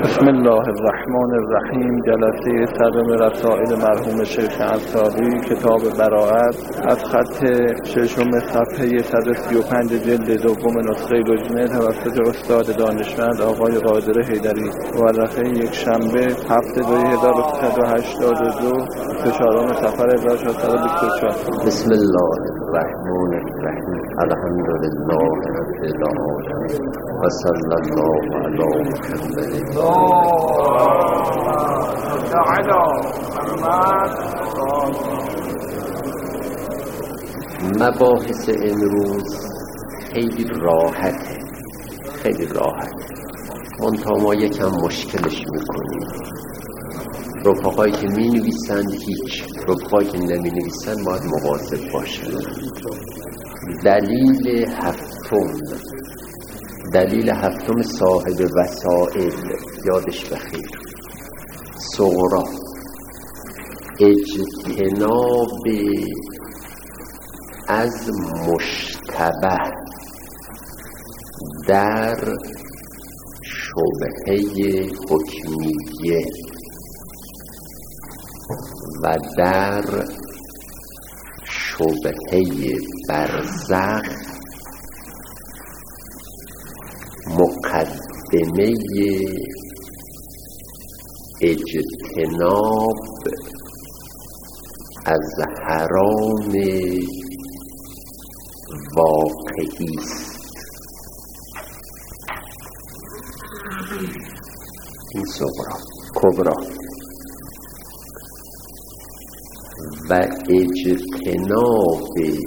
بسم الله الرحمن الرحیم. جلسه صدم رسائل مرحوم شیخ انصاری، کتاب براءت، از خط ششم صفحه 135 جلد دوم نسخه لجنه توسط استاد دانشمند آقای قادر حیدری، مورخه یک شنبه 7/1382 24 صفر 1424. بسم الله الرحمن الرحیم. الحمد لله رب العالمین و صلی الله علی محمد. مباحث امروز خیلی راحته، منتها ما یکم مشکلش میکنیم. رفقایی که می نویسند هیچ، رفقایی که نمی نویسند باید مواظب باشند. دلیل هفتم صاحب وسائل، یادش بخیر، صغرا، اجتناب از مشتبه در شبهه حکمیه و در شبهه برزخ مقدمه اجتناب از حرام واقعی است. این صغرا. کبرا و اجتناب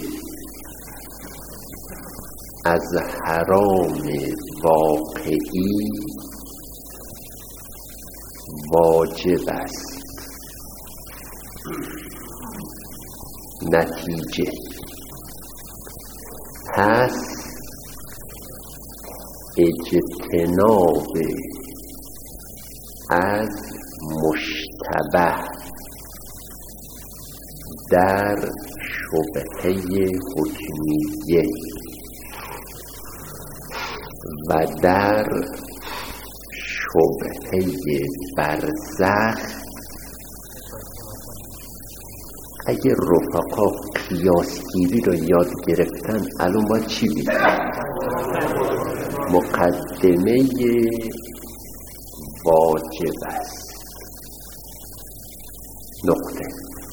از حرام واقعی واجب است. نتیجه پس اجتناب از مشتبه در شبهه حکمیه و در شبهه برزخ. اگه رفقا قیاسگیری رو یاد گرفتن الان باید چی بگیم؟ مقدمه واجب است. نقطه.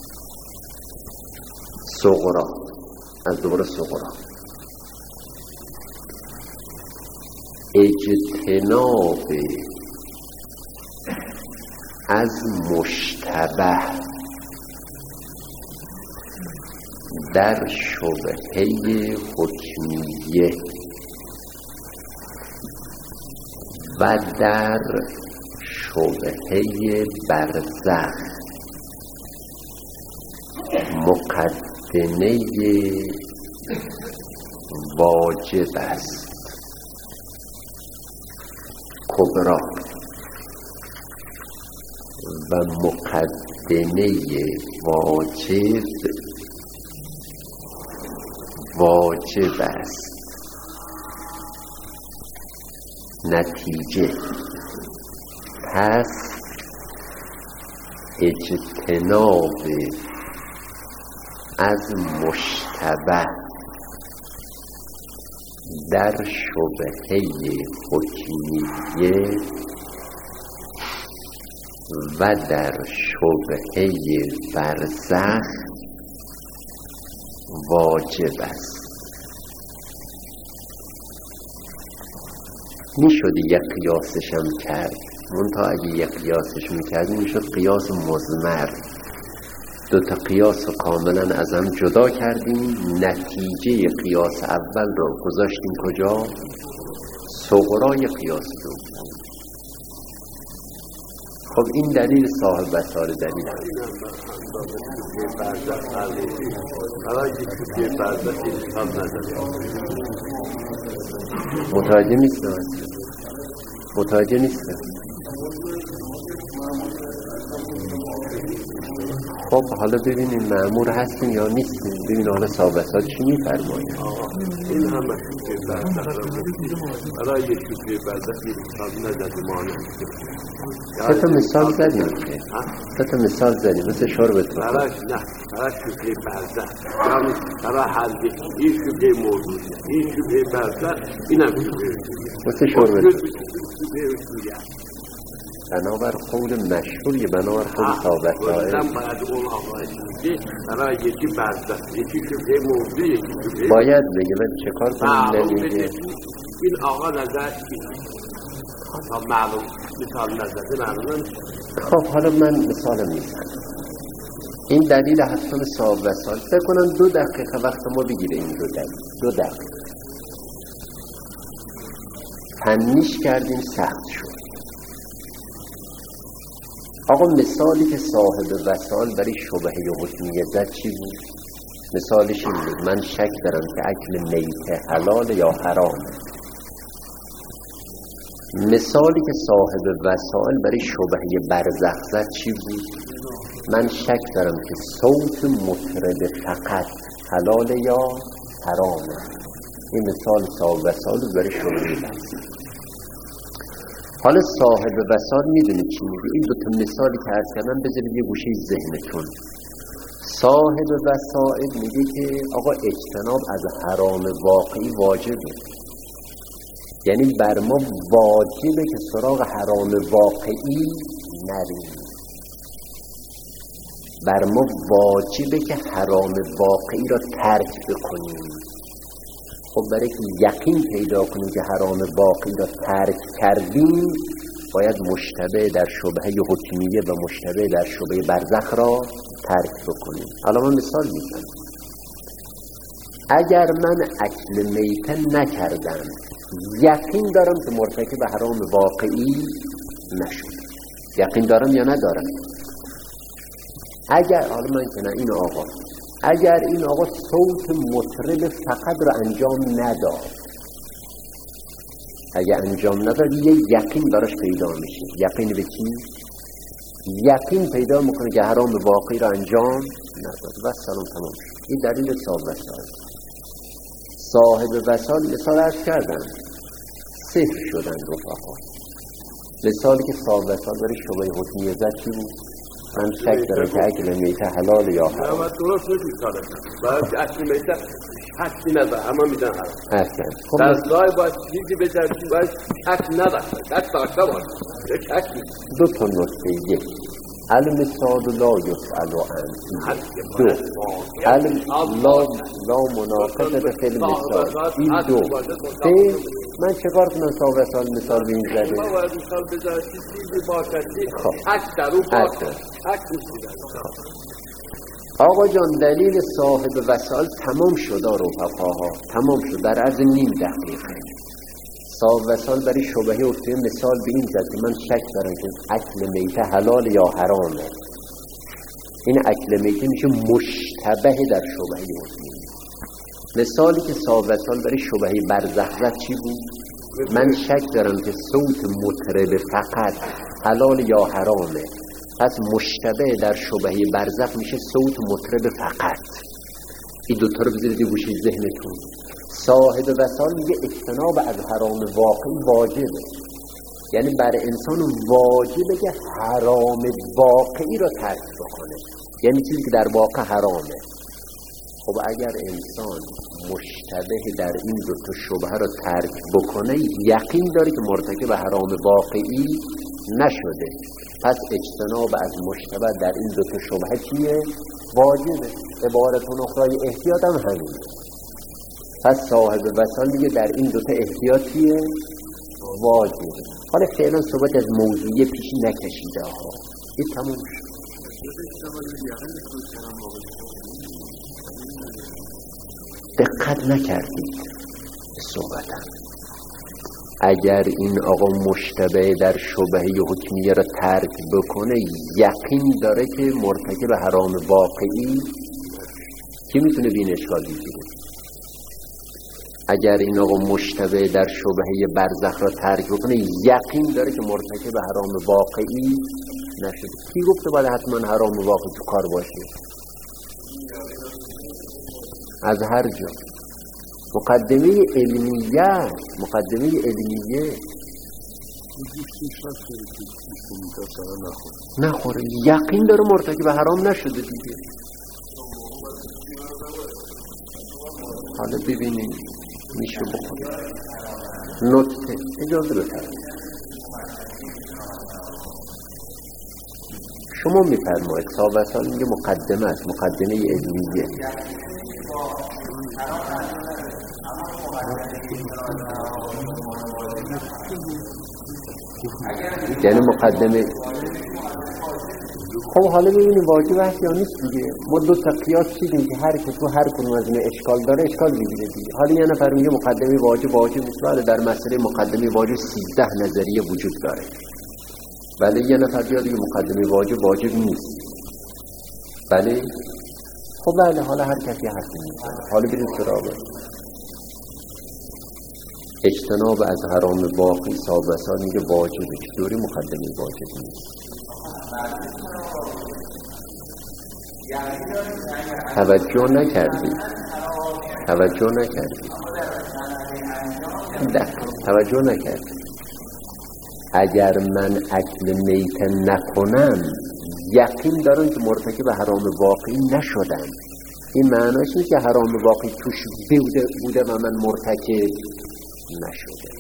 صغرا، از دوباره صغرا، اجتناب از مشتبه در شبهه حکمیه و در شبهه برزخ مقدمه واجب است. کبرا و مقدمه واجب است. نتیجه پس اجتناب از مشتبه در شبهه حکمیه و در شبهه برزخ واجب است. میشد یک قیاسش هم کرد، منتها اگه یک قیاسش میکردیم میشد قیاس مضمر. دوتا قیاس کاملا از هم جدا کردیم، نتیجه قیاس اول رو گذاشتیم کجا؟ صغرای قیاس دوم. خب این دلیل صاحب وسائل دلیل هست. متوجه نیستم. خب حالا ببینیم مأمور هستیم یا نیستیم، ببین حالا صاحب وسائل چی می‌فرماید. این همه شوخی برزخ را گفتیم، برای یک شوخی برزخ یک مثال نزد مانه. سه تا مثال زدیم که سه تا مثال زدیم مثل شربت بخور. برای شوخی برزخ یعنی برای حل این شوخی موضوع، این شوخی برزخ این هم شوخی مثل شربت بنابر قول مشهوری، بنابر قول صاحب وسائل باید اون آقای شوخی برای یکی برزخ، یکی شوخی موضوع، یکی شوخی باید بگه ولی چه کار کنیم نمیگه. این آقا نظر معلوم مثال نظر معلوم. خب حالا من مثالم میزنم. این دلیل هفتم صاحب وسائل فکر کنم 2 دقیقه وقت ما بگیره. این 2 دقیقه فنیش کردیم، سخت شد. آقا مثالی که صاحب وسائل برای شبهه حکمیه زد چی بود؟ مثالش این بود: من شک دارم که اکل میته حلال یا حرامه. مثالی که صاحب وسائل برای شبهه برزخ زد چی بود؟ من شک دارم که صوت مطرب فقط حلال یا حرامه. این مثال صاحب وسائل برای شبهه برزخ. حالا صاحب وسائل میدونید چی میگه؟ این 2 تا مثالی که عرض کردم بذارید یه گوشه ذهنتون. صاحب وسائل میگه که آقا اجتناب از حرام واقعی واجبه، یعنی بر ما واجبه که سراغ حرام واقعی نریم. بر ما واجبه که حرام واقعی را ترک بکنیم. خب برای که یقین پیدا کنیم که حرام واقعی را ترک کردیم، باید مشتبه در شبهه حکمیه و مشتبه در شبهه برزخ را ترک بکنیم. حالا من مثال میزنم. اگر من اکل میته نکردم، یقین دارم که مرتکب حرام واقعی نشد. یقین دارم یا ندارم؟ اگر حالا من که نه، این آقا اگر این آقا صوت مطرب فقط را انجام نداد، اگر انجام نداد یه یقین براش پیدا میشه. یقین به چی؟ یقین پیدا میکنه که حرام واقعی را انجام نداد و سلام تمام شد. این دلیل صاحب وسائل. صاحب وسائل مثال عرض کردن، صفر شدن رفقا. مثالی که صاحب وسائل برای شبهه حکمیه زد چی بود؟ من شک دارم که اکل میته حلال یا حرام. باید درست نمی‌کنه. باید اکل میته شکی نداره، همه میدن حرام. اصلا دستگاه باید چیزی بجرشی، باید شک نداره، شک داشته باید. شک نیست. 2 تا نکته: 1 المثال لا یسأل عنه، 2 لا مناقضه فی المثال. این 2 3 من چکار کنم صاحب وسائل مثال به این زده؟ ما باید مثال بذاره چیزی باشدی حق در اون باشه، حق نیست. آقا جان دلیل صاحب وسائل تمام شد رفقاها، تمام شد در عرض نیم دقیقه. صاحب وسائل برای شبهه حکمیه مثال به این زد که من شک دارم که اکل میته حلال یا حرامه. این اکل میته میشه مشتبه در شبهه حکمیه. مثالی که صاحب وسائل برای شبهه برزخ زد چی بود؟ من شک دارم که صوت مطرب فقط حلال یا حرامه. پس مشتبه در شبهه برزخ میشه صوت مطرب فقط. این 2 تا رو بذارید یه گوشه ذهنتون. صاحب وسائل میگه اجتناب از حرام واقعی واجبه، یعنی بر انسان واجبه که حرام واقعی را ترک بکنه، یعنی چیزی که در واقع حرامه. خب اگر انسان مشتبه در این 2 تا شبهه را ترک بکنه، یقین داره که مرتکب حرام واقعی نشده. پس اجتناب از مشتبه در این 2 تا شبهه چیه؟ واجبه. عبارت اخرى احتیاط هم همینه. پس صاحب وسائل میگه در این 2 تا احتیاطیه واجبه. حالا فعلا صحبت از موضوعی پیشی نکشیده ها. این تموم شد. دقت نکردید به صحبتم. اگر این آقا مشتبه در شبهه حکمیه را ترک بکنه، یقین داره که مرتکب حرام واقعی، کی میتونه به این اشکال بگیره؟ اگر این آقا مشتبه در شبهه برزخ را ترک بکنه، یقین داره که مرتکب حرام واقعی نشده. کی گفته باید حتما حرام واقع تو کار باشه؟ از هر جا. مقدمه علمیه نخوره، یقین داره مرتکب حرام نشده دیگه. حالا ببینیم میشه بخوریم. نکته اجازه بفرمایید، شما میفرمایید صاحب اصلا میگه مقدمه است، مقدمه علمیه. یعنی مقدمه. خب حالا ببینیم واجب هست یا نیست دیگه. ما دو تا قیاس چیزیم که هر که تو هر کدوم از اینا اشکال داره اشکال میگیره دیگه. حالا یه نفر میگه مقدمه واجب نیست، ولی در مسئله مقدمه واجب 13 نظریه وجود داره. ولی یه نفر بیاد میگه مقدمه واجب نیست. بله خب بله، حالا هر کسی حرفی میزنه. حالا بریم سراغ اجتناب از حرام باقی. صاحب اصلا میگه واجبه، چطوری مقدمه واجب نیست؟ توجه نکردی. اگر من اکل میت نکنم یقین دارم که مرتکب حرام واقعی نشدم. این معناش نیست که حرام واقعی توش بوده و من مرتکب نشده.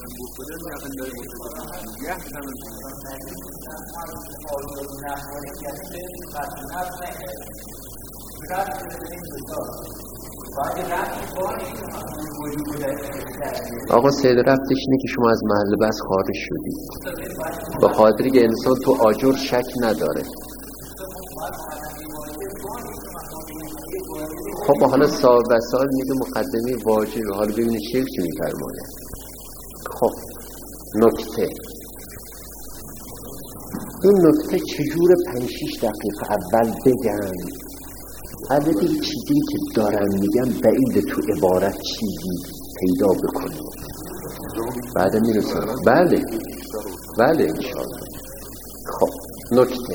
آقا سید رفتش اینه که شما از محل بس خارج شدید، به خاطری که انسان تو آجر شک نداره. خب حالا صاحب وسائل میگه مقدمه واجب. حالا ببینید شیخ چی میفرماید. خب نکته، این نکته چجور 5-6 دقیقه اول بگم. البته چیزی که دارم میگم بعید تو عبارت چیزی پیدا بکنیم، بعد میرسم. بله انشاءالله. خب نکته،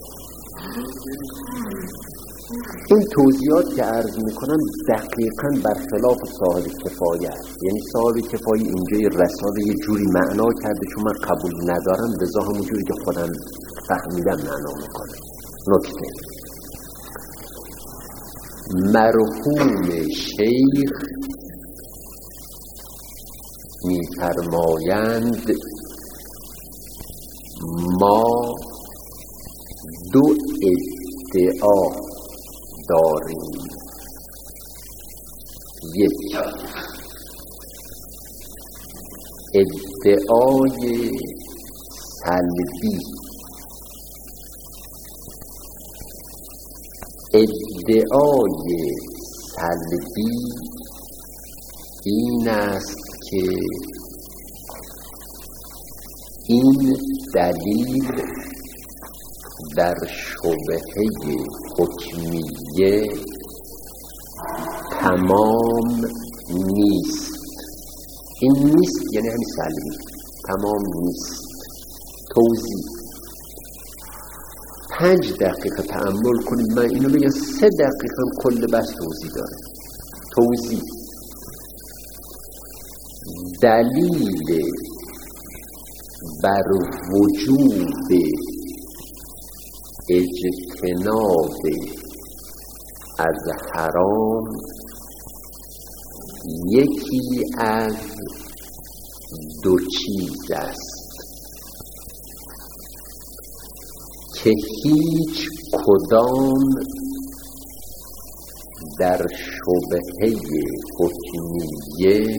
این توضیحات که عرض میکنم دقیقاً برخلاف صاحب کفایه است. یعنی صاحب کفایه اینجای رساله یه جوری معنا کرده چون من قبول ندارم، لذا همون جوری که خودم فهمیدم معنا میکنم. نکته، مرحوم شیخ میفرمایند ما 2 ادعا داریم. 1 ادعای سلبی. ادعای سلبی این است که این دلیل در شبهه حکمیه تمام نیست. این نیست یعنی همین سلبی، تمام نیست. توضیح 5 دقیقه تأمل کنید، من اینو بگم 3 دقیقه کل بس توضیح داره. توضیح، دلیل بر وجوب اجتناب از حرام یکی از 2 چیز است که هیچ کدام در شبهه حکمیه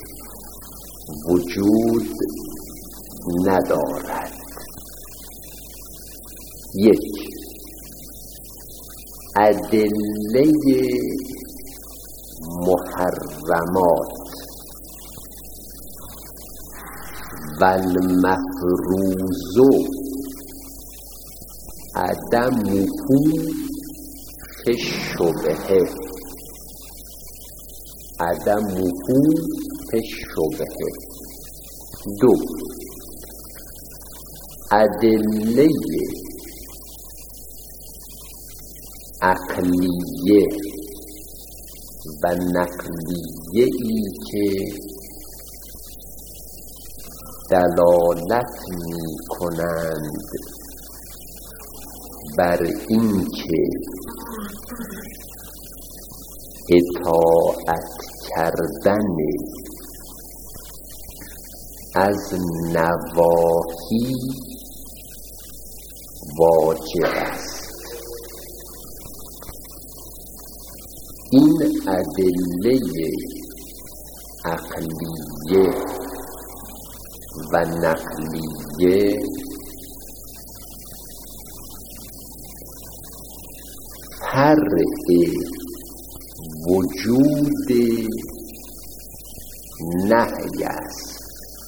وجود ندارد. 1 ادله محرمات و المفروض عدمه فی الشبهه. عدمه فی الشبهه. 2 ادله عقلیه و نقلیه ای که دلالت می کنند بر این که اطاعت کردن از نواهی واجب است. این ادله عقلیه و نقلیه فرع وجود نهی است.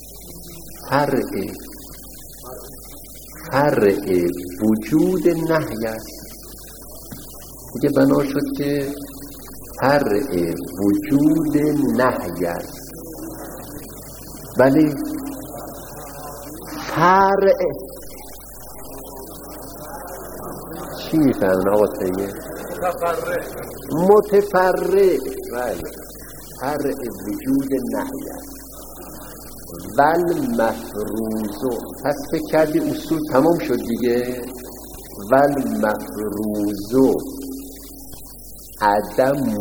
فرع وجود نهی است. دیگه بنا شد که فرع وجود نهی است، ولی فرع چی میفهمن آقا سیه؟ متفرع. بله، فرع وجود نهی است. ول مفروض، پس فکر کردی اصول تمام شد دیگه. ول مفروض عدمه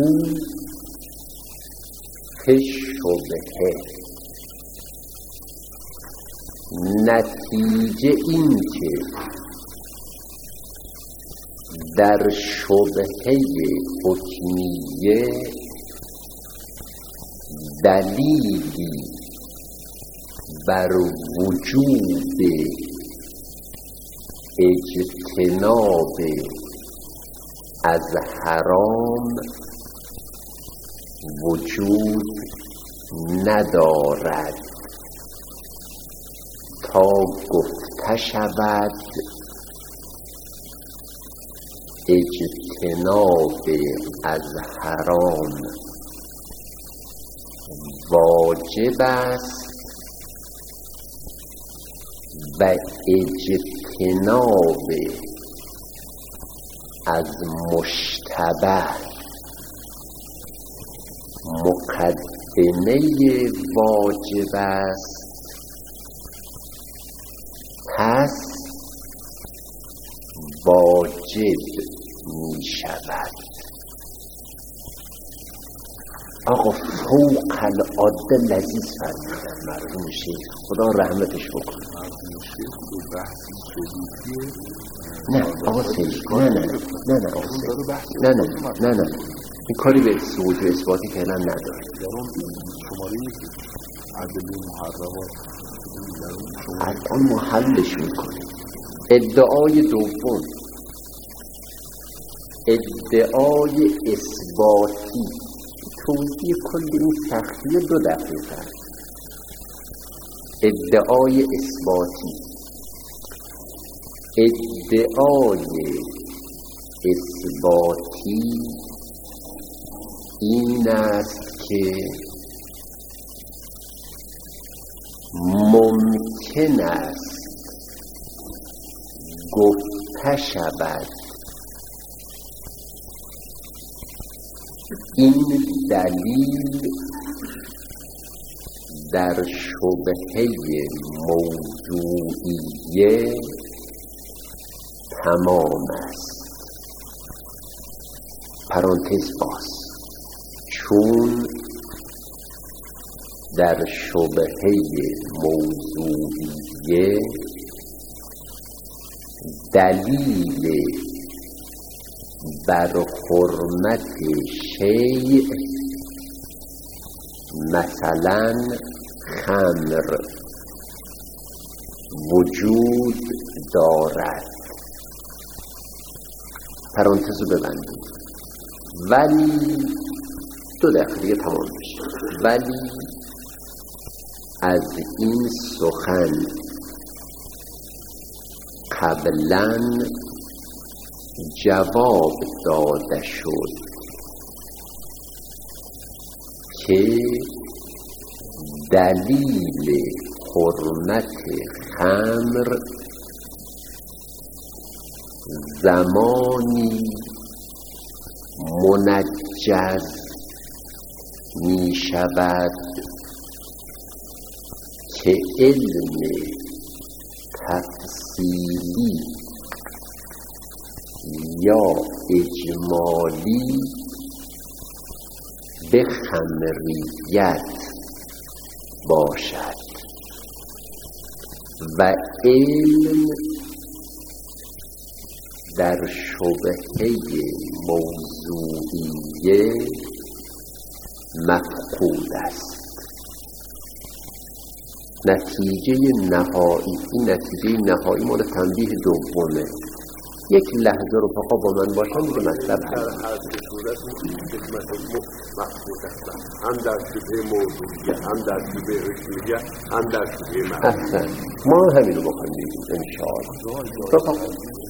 شبهه. نتیجه این که در شبهه حکمیه دلیلی بر وجوب اجتناب از حرام وجود ندارد تا گفته شود اجتناب از حرام واجب است و اجتناب از مشتبه مقدمه واجب است، پس واجب می شود. آقا فوق العاده لذیذ فرمودن مرحوم شیخ، خدا رحمتش بکنه. نه آقا سید، نه آقا سید، نه این کاری به ثبوت و اثباتی فعلا نداره. شماره ادله محرمات الان ما حلش میکنیم. ادعای دوم، ادعای اثباتی. توضیح کل این سختیه 2 دقیقه. ادعای اثباتی، ادعای اثباتی این است که ممکن است گفته شود این دلیل در شبهه موضوعیه تمام است. پرانتز باز، چون در شبهه موضوعیه دلیل بر حرمت شیء مثلا خمر وجود دارد. پرانتزو ببندید. ولی 2 دقیقه تمام میشه. ولی از این سخن قبلا جواب داده شد که دلیل حرمت خمر زمانی منجز می شود که علم تفصیلی یا اجمالی به خمریت باشد و علم در شبهه موضوعیه مفقود است. نتیجه نهایی، این نتیجه نهایی مال تنبیه دومه. یک لحظه رو فقط با من باشم دیگه مطلب در هر صورت قسمت مفقود هستن، هم در شبهه موضوعیه، هم در شبهه حکمیه، هم در شبهه معنی. احسن، ما همین رو بکنیم انشاءالله.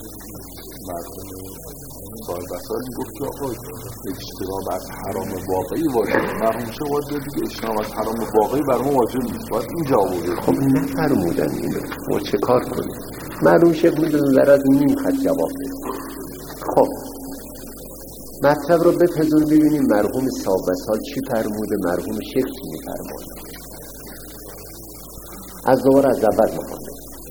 صاحب وسائل میگفت که آقا اجتناب از حرام واقعی واجب، مرحوم شیخ واجب دیگه اجتناب از حرام واقعی بر ما واجب نیست، باید این جواب بده. خب نفرمودن اینو، ما چه کار کنیم؟ مرحوم شیخ میدونن در از نیم خط جواب بده. خب مطلب رو بپذیر ببینیم مرحوم صاحب وسائل چی فرموده، مرحوم شیخ چی میفرماید. از دوباره از اول میخوام.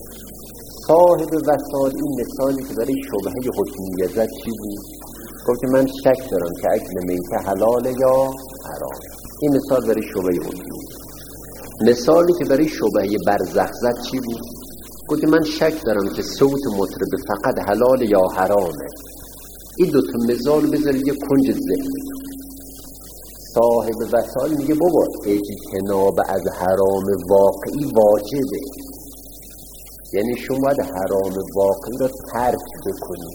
صاحب وسائل این مثالی که برای شبهه حکمیه زد چی بود؟ گفت که من شک دارم که اکل میته حلاله یا حرام. این مثال برای شبهه حکمیه. مثالی که برای شبهه برزخ زد چی بود؟ گفت که من شک دارم که صوت مطرب فقط حلال یا حرامه. این دوتا مثال بذارید یه کنج ذهن. صاحب وسائل میگه بابا اجتناب از حرام واقعی واجبه، یعنی شما باید حرام واقعی را ترک بکنید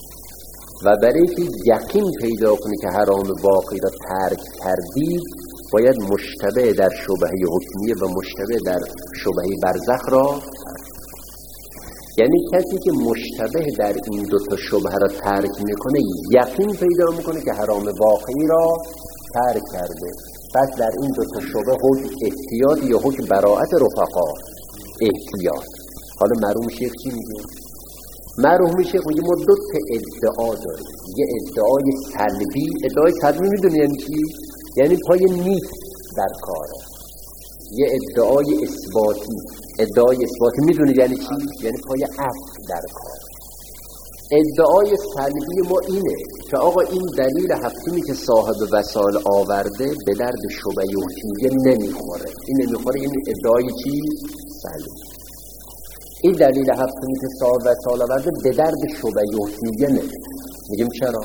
و برای که یقین پیدا کنید که حرام واقعی را ترک کردید باید مشتبه در شبهه حکمیه و مشتبه در شبهه برزخ را ترک. یعنی کسی که مشتبه در این دو تا شبهه را ترک میکنه یقین پیدا میکنه که حرام واقعی را ترک کرده. پس در این دو تا شبهه حکم احتیاط یا حکم براءت رفقا احتیاط. حالا مرحوم شیخ چی میگه؟ مرحوم شیخ میگه ما دو تا ادعا داریم. یه ادعای سلبی، ادعای سلبی میدونی یعنی چی؟ یعنی پای نیست در کاره. یه ادعای اثباتی، ادعای اثباتی میدونی یعنی چی؟ یعنی پای اصل در کار. ادعای سلبی ما اینه که آقا این دلیل هفتمی که صاحب وسائل آورده به درد شبهه حکمیه نمیخوره. این نمیخوره، این ادعای چی؟ سلبی. این دلیل هفتمی که صاحب وسائل آورده به درد شبهه حکمیه نمیخوره. میگیم چرا؟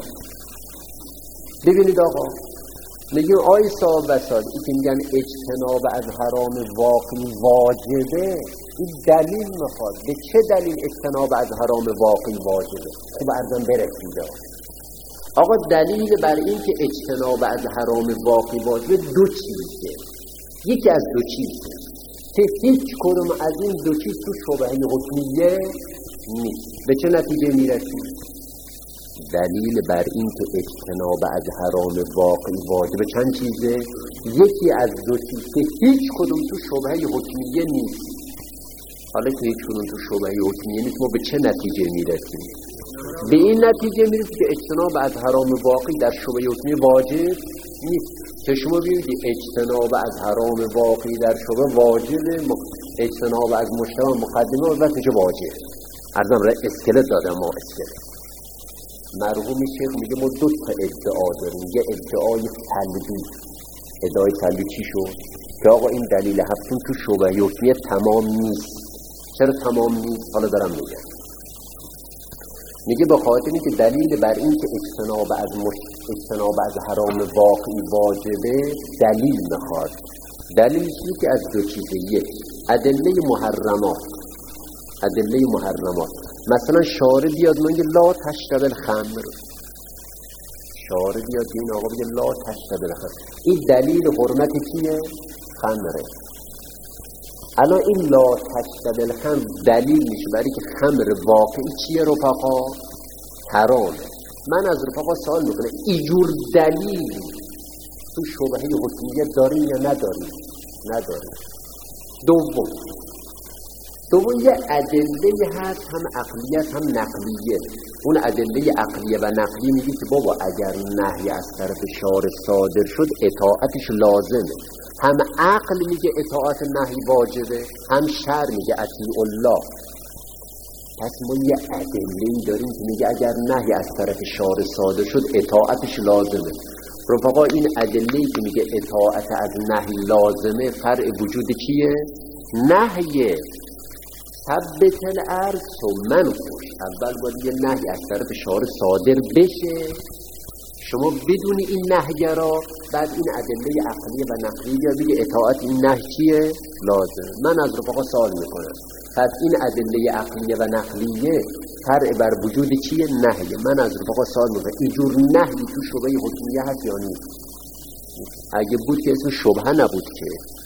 ببینید آقا، میگیم آی صاحب وسائل این که میگن اجتناب از حرام واقعی واجبه، این دلیل میخواد. به چه دلیل اجتناب از حرام واقعی واجبه؟ خب ارزم برسیده آقا دلیل بر این که اجتناب از حرام واقعی واجبه دو چیزه. یکی از دو چیزه که هیچ کدوم از این دو چیز تو شبهه حکمیه نیست. به چه نتیجه میرسید؟ دلیل بر این که اجتناب از حرام واقعی واجبه چند چیزه؟ یکی از دو چیز که هیچ کدوم تو شبهه حکمیه نیست. حالا که هیچ کدوم تو شبهه حکمیه نیست ما به چه نتیجه میرسیم؟ به این نتیجه میرسیم که اجتناب از حرام واقعی در شبهه حکمیه واجب نیست. که شما ببینید اجتناب از حرام واقعی در شبهه واجبه، اجتناب از مشتبه مقدمه و وقتش واجب. ارزم را اسکلت دادم ما اسکلت. مرحوم شیخ میگه ما دو تا ادعا داریم. یه ادعای سلبی. ادعای سلبی چی شد؟ که آقا این دلیل هفتم تو شبهه حکمیه تمام نیست. چرا تمام نیست؟ حالا دارم میگم. میگه به خاطر اینکه دلیل بر این که اجتناب از حرام واقعی واجبه دلیل میخواد. دلیل چیزی که از دو چیزه. یک ادله محرمات. مثلا شارع بیاد میگه لا تشرب الخمر، شارع بیاد این آقا بگه لا تشرب الخمر، این دلیل حرمت کیه؟ خمره. الان این لا تشرب الخمر دلیل میشه برای که خمر واقعی چیه رفقا؟ حرامه. من از رفقا سوال میکنم اینجور دلیل تو شبهه حکمیه داریم یا نداریم؟ نداریم. دوم دوم یه ادله هست، هم عقلیت هم نقلیه. اون ادله عقلیه و نقلی میگه که بابا اگر نهی از طرف شارع صادر شد اطاعتش لازمه. هم عقل میگه اطاعت نهی واجبه، هم شرع میگه اطیع الله. پس ما یه ادله‌ای داریم که میگه اگر نهی از طرف شارع صادر شد اطاعتش لازمه. رفقا این ادله‌ای که میگه اطاعت از نهی لازمه فرع وجود کیه؟ نهیه. ثبت الارض ثم خوش. اول باید یه نهی از طرف شارع صادر بشه، شما بدونی این نهی را، بعد این ادله عقلی و نقلی بیا بگه اطاعت این نهی چیه؟ لازم. من از رفقا سوال میکنم، پس این ادله عقلی و نقلیه فرع بر وجود چیه؟ نهی. من از رفقا سوال میکنم اینجور نهی تو شبهه حکمیه هست یا نیست؟ اگه بود که اسم شبهه نبود که.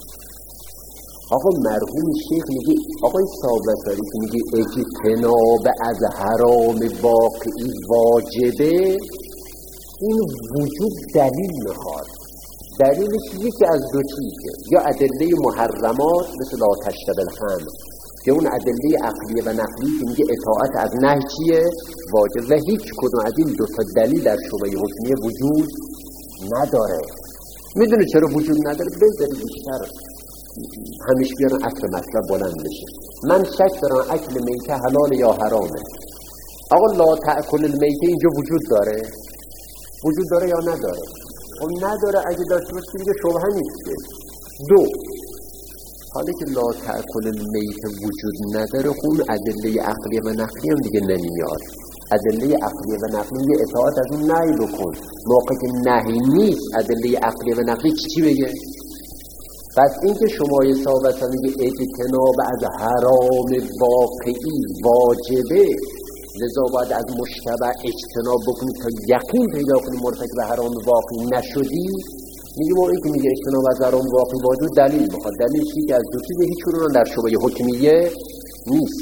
آقا مرحوم شیخ میگه، آقای صاحب‌سری که میگه اجتناب از حرام واقعی واجبه، این وجود دلیل میخواد. دلیلش یکی از دو چیزه، یا ادله محرمات مثل لا تشرب الخمر، یا اون ادله عقلیه و نقلی که میگه اطاعت از نهی چیه؟ واجب. و هیچ کدوم از این دو تا دلیل در شبهه حکمیه وجود نداره. میدونه چرا وجود نداره؟ بذارید بیشتر همیشه بیارن اکل مطلب بلند بشه. من شک دارم اکل میته حلال یا حرامه. آقا لا تأکل المیته اینجا وجود داره؟ وجود داره یا نداره؟ خب نداره. اگه داشته باشه دیگه شبهه نیست. دو، حالی که لا تأکل المیته وجود نداره، خون ادله عقلی و نقلی هم دیگه نمیاد. ادله عقلی و نقلی میگه اطاعت از اون نهی بکن. موقع که نهی نیست ادله عقلی و نقلی چی بگه؟ پس اینکه شما یه صحبت میگه اجتناب از حرام واقعی واجبه، لذا باید از مشتبه اجتناب بکنی تا یقین پیدا کنی مرتکب حرام واقعی نشدی. میگه ما اینکه میگه اجتناب از حرام واقعی واجب دلیل میخواد. دلیل چی؟ که از دو چیز هیچ کدوم در شبهه حکمیه نیست.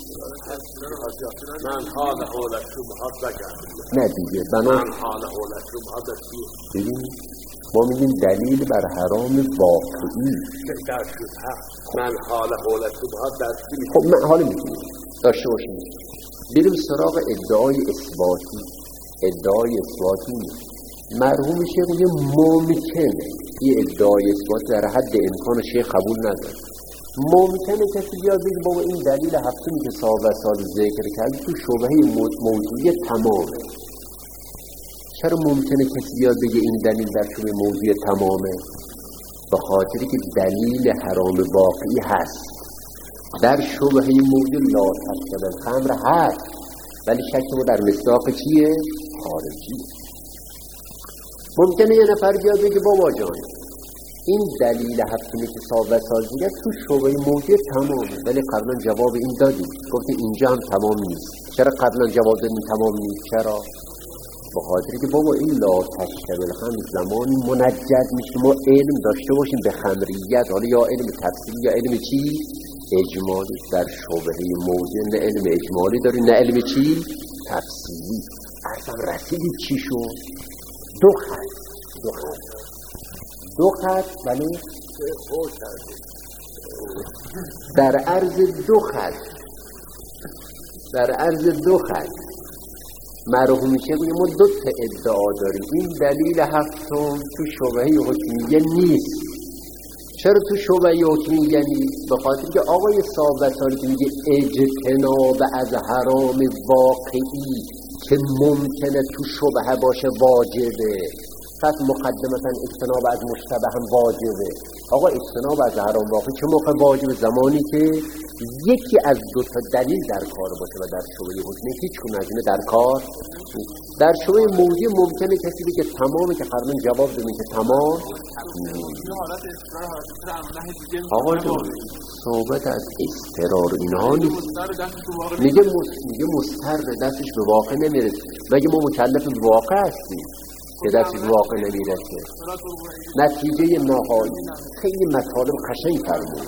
من حال حالت شبهات بگم نه دیگه من حال حالت شبهات بگیم ما میگیم دلیل بر حرام واقعی در شبهه. من حال حالت شبهات دستی. خب من حالا میگیم داشته باشیم بریم سراغ ادعای اثباتی. ادعای اثباتی مرحوم شیخ میگه ممکنه این ادعای اثباتی در حد امکان شیخ قبول نداره. ممکنه کسی بیاد بگه بابا این دلیل هفتمی که صاحب سال ذکر کرد تو شبهه موضوعی تمامه. چرا ممکنه کسی بیاد بگه این دلیل در شبهه موضوعی تمامه؟ به خاطری که دلیل حرام واقعی هست. در شبهه موضوع لا تشرب الخمر هست، ولی شک ما در مصداق چیه؟ خارجی. ممکنه یه نفر بیاد بگه بابا جان این دلیل هفتمی که صاحب سازیه تو شبهه موضوع تمامه، ولی قبلا جواب این دادیم گفتیم اینجا هم تمام نیست. چرا قبلا جواب دادیم تمام نیست؟ چرا؟ به خاطری که بابا این لا تشرب الخمر زمانی منجد میشه ما علم داشته باشیم به خمریت، حالا یا علم تفصیلی یا علم چی؟ اجمالی. در شبهه موضوع نه علم اجمالی داری نه علم چی؟ تفصیلی. اصلا رسیدی چی شد؟ دو خط ولی در عرض دو خط مرحوم شیخ میگه ما دو تا ادعا داریم. این دلیل هفتم تو شبهه حکمیه نیست. چرا تو شبهه حکمیه نیست؟ به خاطر که آقای صاحب سالی که میگه اجتناب از حرام واقعی که ممکنه تو شبهه باشه واجبه، پس مقدمتا اجتناب از مشتبه هم واجبه. آقا اجتناب از حرام واقعی چه موقع واجبه؟ زمانی که یکی از دو تا دلیل در کار باشه و در شبهه حکمی هیچ کدوم از اینا در کار نیست. در شبهه موضوع ممکنه کسی بگه تمامه که قبلا جواب بدیم که تمام. آقا جان صحبت از اضطرار اینها نیست. میگه مضطر دستش به واقع نمیرسه. مگه ما مکلف به واقع هستیم که دستش به واقع نمیرسه؟ نتیجه نهایی خیلی مطالب قشنگ فرموده.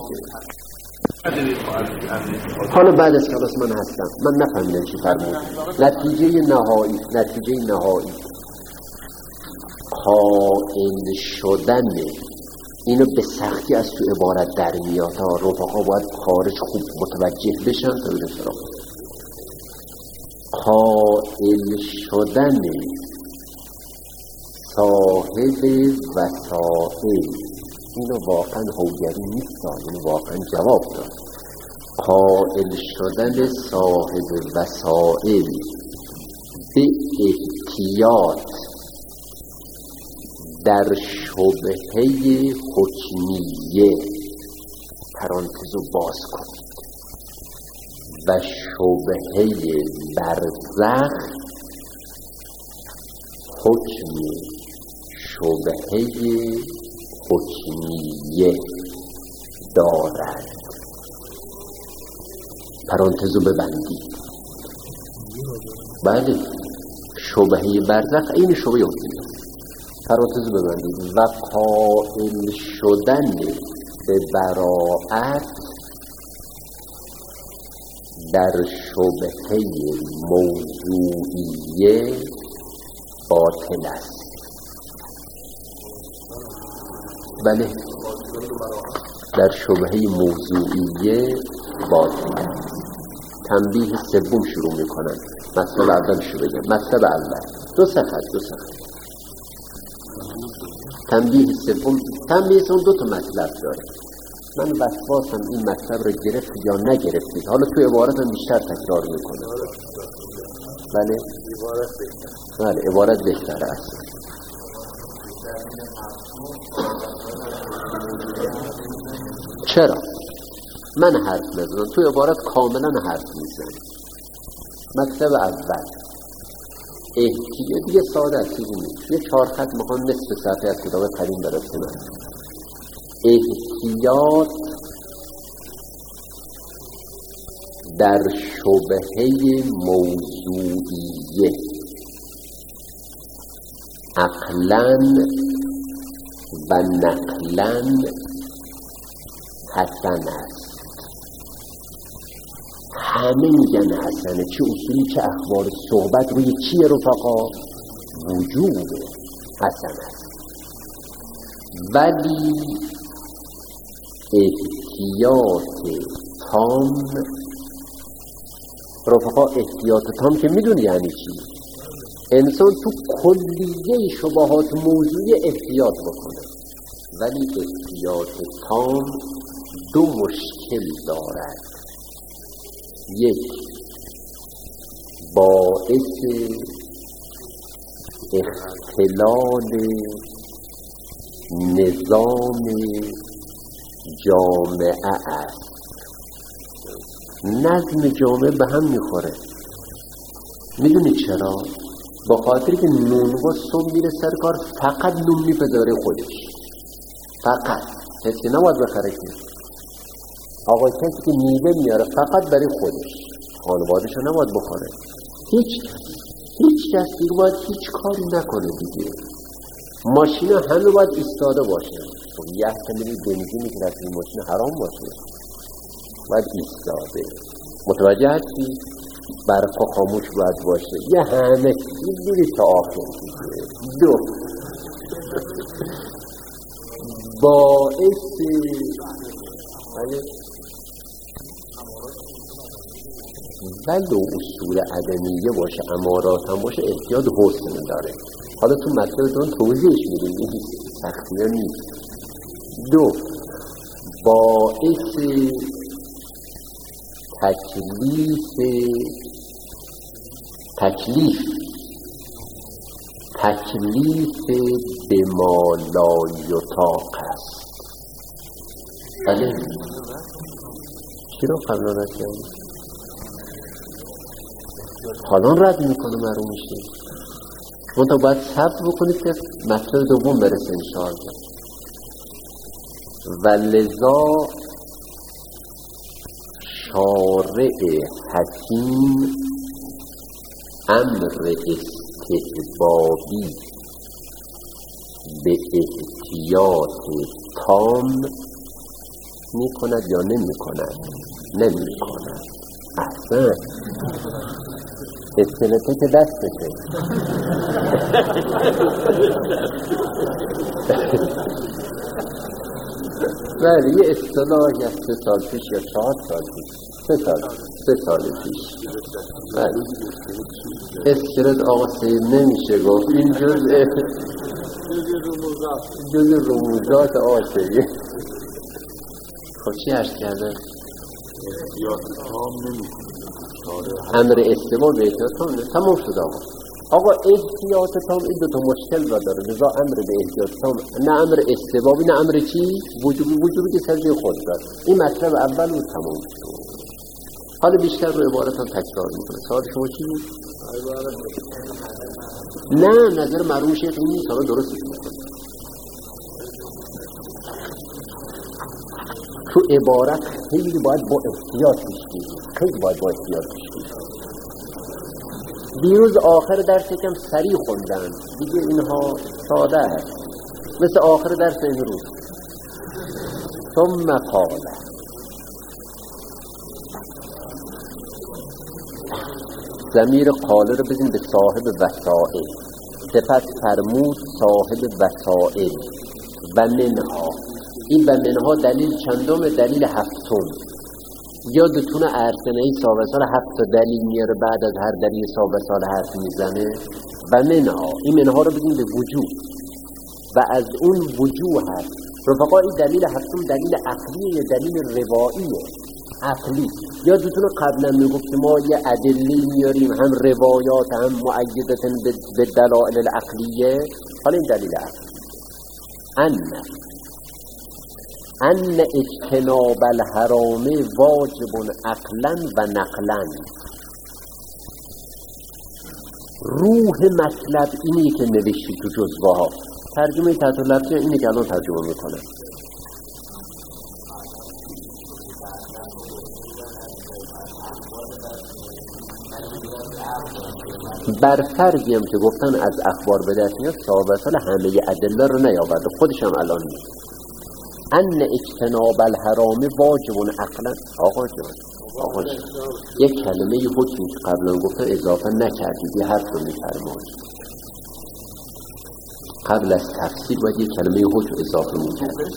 حالا بعد از کلاس من هستم، من نفهمیدم چی فرمود. نتیجه نهایی قائل شدن اینو به سختی از تو عبارت در میاد ها. رفقا باید خارج خوب متوجه بشن تا بره سراغ. قائل شدن صاحب وسائل، اینو واقعا هوگری نیست، اینو واقعا جواب داد. قائل شدن صاحب وسائل به احتیاط در شبهه حکمیه، پرانتزو باز کن، و شبهه برزخ حکم شبهه حکمیه دارد. پرانتزو ببندید. بله، شبهه برزخ این شبهه حکمیه. پرانتز ببندید. و قائل شدن به براءت در شبهه موضوعیه باطل است. بله، در شبهه موضوعیه باطل است. تنبیه سوم شروع میکنن. مطلب اول شو بگم. مطلب اول دو صفحه تنبیه سوم دو تا مطلب داره. من وسواسم این مطلب رو گرفت یا نگرفتید. حالا تو عبارت هم بیشتر تکرار میکنه. بله، عبارت بهتره است. چرا؟ من حرف نزدم، تو عبارت کاملا حرف میزنم. مطلب اول احتیاط، دیگه ساده است، چیزی نیست. یه 4 خط میخوام نصف صفحه از کتاب قدیم برسونم. احتیاط در شبهه موضوعیه عقلاً و نقلاً حسن است. همه میگن حسنه، چه اصولی چه اخبار. صحبت روی چیه رفقا؟ وجود حسن است. ولی احتیاط تام، رفقا احتیاط تام که میدونی یعنی چی؟ انسان تو کلیه شبهات موضوعی احتیاط بکنه. ولی احتیاط تام دو مشکل دارد. یک، باعث اختلال نظام جامعه است. نظم جامعه به هم میخوره. میدونی چرا؟ با خاطری که نونوا صبح میره سر کار، فقط نون میپذاره خودش، فقط کسی نباید بخره که. آقا کسی که میوه میاره فقط برای خودش، خانواده‌شو نباید بخوره. هیچ کس دیگه باید هیچ کاری نکنه دیگه. ماشینا همه باید ایستاده باشه. خب یه احتمالی بنزینی که رفت این ماشین حرام باشه، باید ایستاده. متوجه هستی؟ برقا خاموش باید باشه. یه همه دیگه تا آخر دیگه. دو، باعث ولو اصول عدمیه باشه، امارات هم باشه، احتیاط حسن داره. حالا تو مطلب دارن توضیحش میدیم، این سختیه نیست. دو، باعث تکلیف به ما لا یطاق است. بله، چی رو قبلا رد کردیم؟ حالا رد میکنه معلوم میشه. منطقه باید صبر بکنید که مطلب دوم برسه انشاءالله. و لذا شارع حکیم امر استحبابی به احتیاط تام میکند یا نمیکند؟ نمیکند. احسن، اسکلته که دستشه. بله یه اصطلاحی از 3 سال پیش یا 4 سال پیش 3 سال پیش بله اسکلت آقا سید نمیشه گفت این جز رموزات آقا سید. خب چی عرض کرده؟ احتیاط تام نمی‌کنه. امر استباب به احتیاط تام تمام شد آقا احتیاط تام این دو تا مشکل را داره، لذا امر به احتیاط تام نه امر استبابی نه امر چی؟ وجوبی که سر جای خود داره. این مطلب اول رو تمام شد. حالا بیشتر رو عبارت هم تکرار میکنه. سوال شما چی بود؟ نه نظر مرحوم شیخ این نیست، حالا درست میکنه. تو عبارت خیلی باید با احتیاط پیش بگیریم، خیلی باید با احتیاط پیش بگیریم. دیروز آخر درس یکم سریع خوندن دیگه، اینها ساده هست مثل آخر درس امروز. ثم قال ضمیر قاله رو بزنید به صاحب وسائل، سپس فرمود صاحب وسائل و منها. این و منها دلیل چندم؟ دلیل هفتم. یادتون ارسنه‌ای صاحب سال 7 دلیل میاره، بعد از هر دلیل صاحب سال حرف میزنه. و منها این منها رو بگیم به وجوه و از اون وجوه هست رفقا. این دلیل هفتم دلیل عقلیه، دلیل رواییه عقلی. یادتون قبلا میگفت ما یه ادله میاریم هم روایات هم مؤیدتن به دلائل العقلیه. حالا این دلیل عقلی ان اجتناب الحرام واجب عقلا و نقلا. روح مطلب اینی که نوشتی تو جزوه ها. ترجمه تحت لفظی اینی که الان ترجمه میکنه. بر فرضی هم که گفتن از اخبار به دست میاد، صاحب اصل همه ادله رو نیاورده، خودش هم الان نیست. ان اجتناب الحرام واجب عقلا. آقا جان یک کلمه حکمی که قبلا گفتن اضافه نکردید، یه حرف رو میفرمایید. قبل از تفسیر باید یک کلمه حکم اضافه میکردید.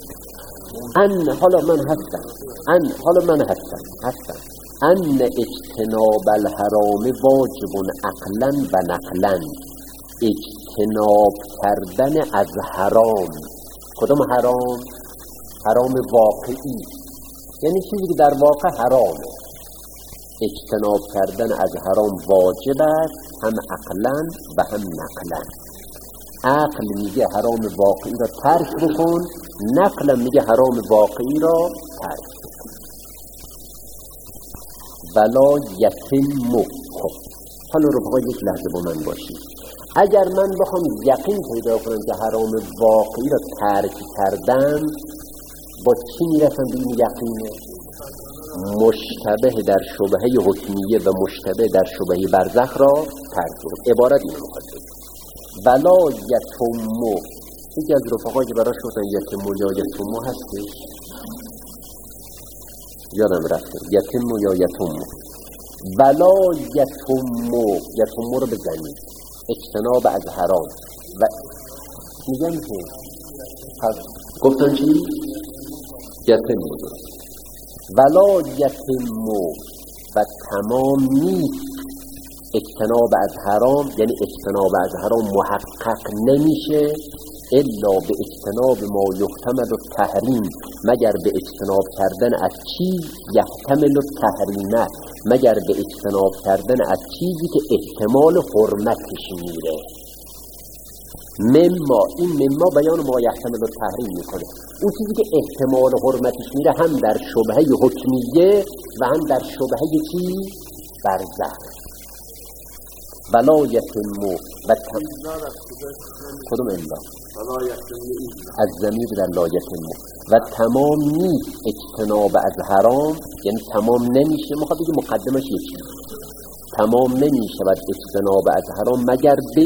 حالا من هستم ان اجتناب الحرام واجب عقلا و نقلا. اجتناب کردن از حرام. کدام حرام؟ حرام واقعی، یعنی چیزی که در واقع حرامه. اجتناب کردن از حرام واجب است، هم عقلا و هم نقلا. عقل میگه حرام واقعی را ترک بکن، نقلا میگه حرام واقعی را ترک بکن. ولا یتم. حالا رفقا یک لحظه با من باشید. اگر من بخوام یقین پیدا کنم که حرام واقعی را ترک کردم، با چی میرسم به این یقینه؟ مشتبه در شبهه حکمیه و مشتبه در شبهه برزخ را ترک کنم. عبارت این رو خواهد. ولا یتم. یکی از رفقایی که براش گفتن یتم یا یتم هستش، یادم رفته یتم یا یتم. ولا یتم رو بزنید، اجتناب از حرام. و میگم که گفتن چی؟ یتم. ولا یتم و تمام نیست اجتناب از حرام، یعنی اجتناب از حرام محقق نمیشه الا به اجتناب ما یحتمل التحریم، مگر به اجتناب کردن از چیز یحتمل التحریم، مگر به اجتناب کردن از چیزی که احتمال حرمتش میره. مما، این مما بیان ما یحتمل التحریم میکنه. اون چیزی که احتمال حرمتش میره هم در شبهه حکمیه و هم در شبهه چی؟ برزخ. ولا یتم و کدوم الا از ضمیر در لا یتم. و تمام نیست اجتناب از حرام، یعنی تمام نمیشه. میخواد بگه مقدمش یکی تمام نمیشود اجتناب از حرام مگر به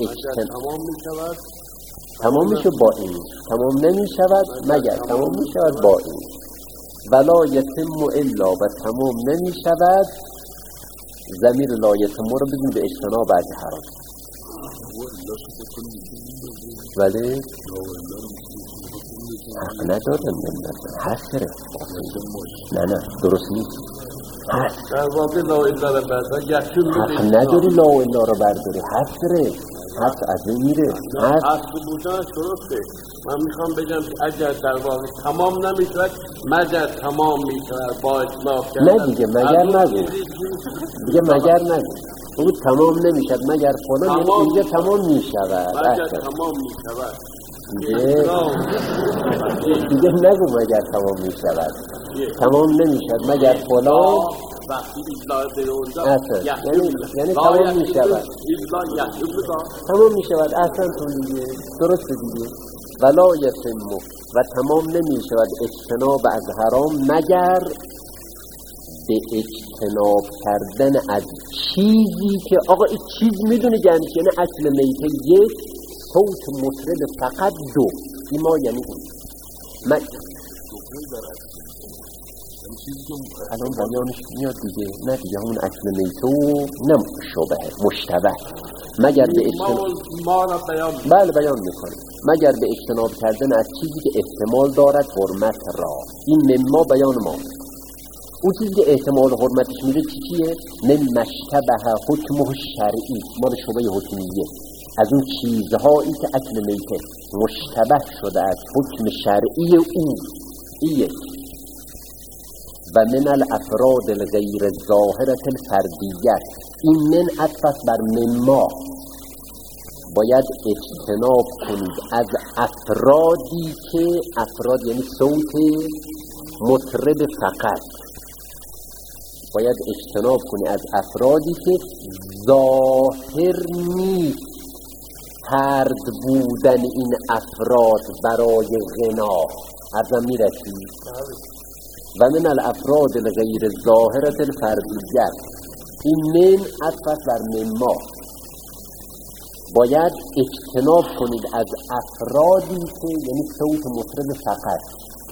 تمام میشه با این، تمام نمیشود مگر تمام میشود با این. ولا یتم الا و تمام نمیشود. ضمیر لا یتم رو بگیم به اجتناب از حرام. ولی حق نداره حسره. نه درست نیست. در واقع لا اله رو برداری حق نداری لا اله رو برداری. حسره حس از این میره. حس بودن درسته. من میخوام بگم که اگر در واقع تمام نمیشود مگر تمام میشود با اطلاق کردن. نه دیگه مگر نگو. دیگه مگر نگو. اون تمام نمیشد مگر فلان، یعنی اینجا تمام میشود. مگر تمام میشود. دیگه نگو مگر تمام میشود. تمام نمیشد مگر فلان. وقتی اطلاع به اونجا یعنی تمام میشود. تمام میشود. اصلا تو دیگه درست دیگه. ولا یتم و تمام نمیشود اجتناب از حرام مگر به اجتناب کردن از چیزی که آقا این چیز میدونی یعنی چی؟ یعنی اصل میته یک، صوت مطرب فقط دو. این ما یعنی اون الان بیانش میاد دیگه. نه دیگه همون اصل میته و نه مشتبه مگر به اجتناب بله بیان میکنه مگر به اجتناب کردن از چیزی که احتمال دارد حرمت را. این مما بیان ما. اون چیزی که احتمال حرمتش میره چیه؟ من مشتبه حکمه شرعی، مال شبه حکمیه. از اون چیزهایی که اکل میته مشتبه شده از حکم شرعی او. یک و من الافراد الغیر ظاهرة الفردیت. این من عطف بر مما. باید اجتناب کنید از افرادی که افراد یعنی صوت مطرب فقط. باید اجتناب کنید از افرادی که ظاهر نیست فرد بودن این افراد برای غنا. ارزم میرسید. و من الافراد الغیر ظاهرة الفردیت. این من عطف بر مما. باید اجتناب کنید از افرادی که یعنی صوت مطرب فقط